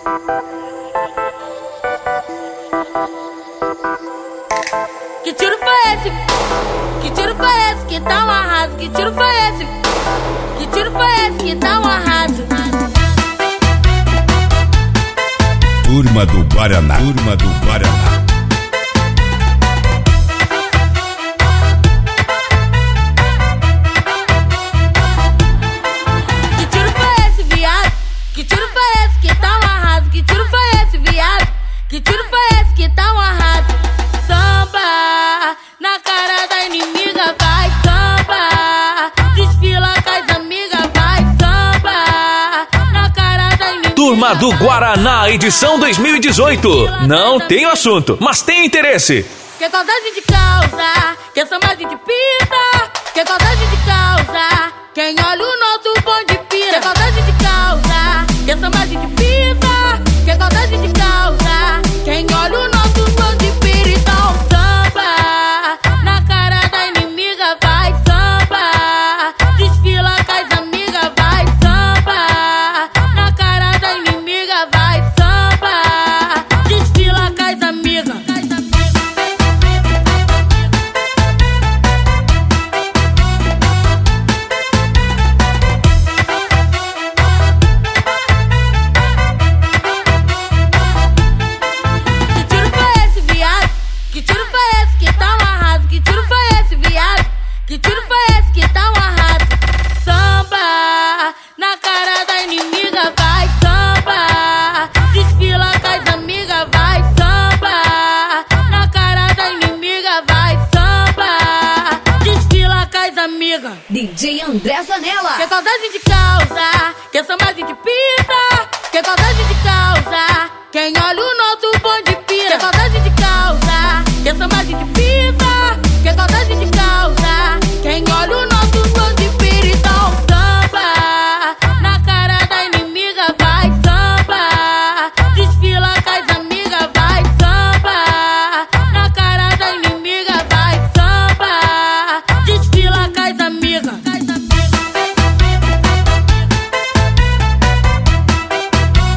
Que tiro foi esse? Que tiro foi esse que tá um arraso? Que tiro foi esse? Que tiro foi esse que tá um arraso? Turma do Guaraná, turma do Guaraná. Que tiro foi esse, viado? Que tiro foi esse que tá um arraso? Que tiro foi esse, viado? Que tiro foi esse que tá um arraso? Samba na cara da inimiga, vai samba. Desfila com as amigas, vai samba na cara da inimiga. Turma do Guaraná, edição 2018. Não tem assunto, mas tem interesse. Que saudade de causa, que samba de pita. Que saudade de causa, quem olha o nosso bonde pira. Que saudade de causa, que samba de pita. Que saudade de causa, quem olha o nosso bonde pira. Então samba na cara da inimiga, vai samba. Desfila com as amigas, vai samba na cara da inimiga, vai samba. Desfila com as amigas. Que tiro foi esse que tá um arraso? Que tiro foi esse, viado? Que tiro foi esse que tá um arraso? Samba na cara da inimiga, vai samba. Desfila com as amigas, vai samba na cara da inimiga, vai samba. Desfila com as amigas. DJ André Zanella. Que saudade de causa, que samba de pita. Que saudade de causa, quem olha o nosso bonde pira. Que saudade de causa, que samba de pita. Que saudade de causa, quem olha o nosso bonde pira. Então samba na cara da inimiga, vai samba. Desfila com as amigas, vai samba na cara da inimiga, vai samba. Desfila com as amigas.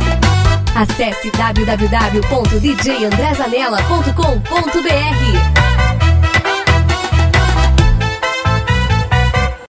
Acesse www.djandrezanella.com.br.